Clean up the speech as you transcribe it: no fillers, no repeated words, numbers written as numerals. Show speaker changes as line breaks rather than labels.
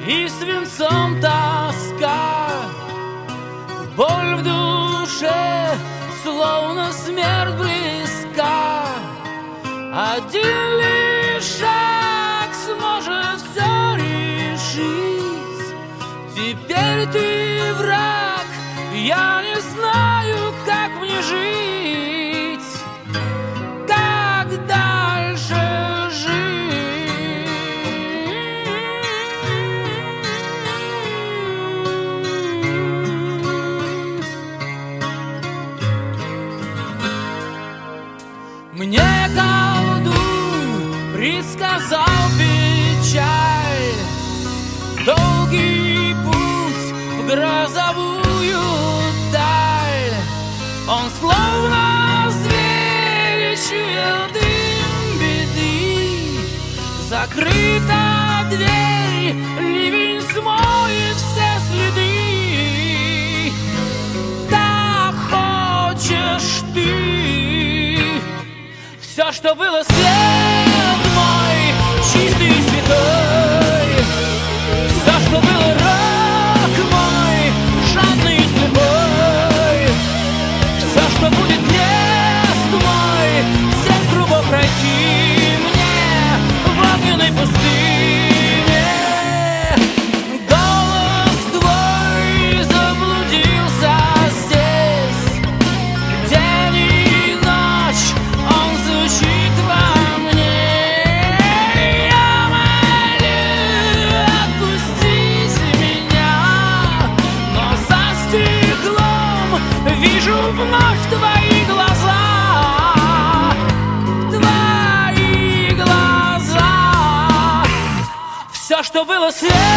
и свинцом тоска, боль в душе, словно смерть близка. Один лишь шаг сможет все решить. Теперь ты враг, я не знаю, как мне жить, как дальше жить. Мне колдун предсказал печаль, долгий путь в грозовую даль. Он словно зверь чуял дым беды. Закрыта дверь, ливень смоет все следы. Так хочешь ты. Все, что было, свет мой, чистый и святой. Все, что было, рок мой, жадный и слепой. Все, что будет, крест мой, всех грубо пройти мне в огненной пустыне. Голос твой заблудился здесь, день и ночь он звучит во мне. Я молю, отпустите меня, но за стеклом вижу вновь твои глаза. Твои глаза. Все, что было, свет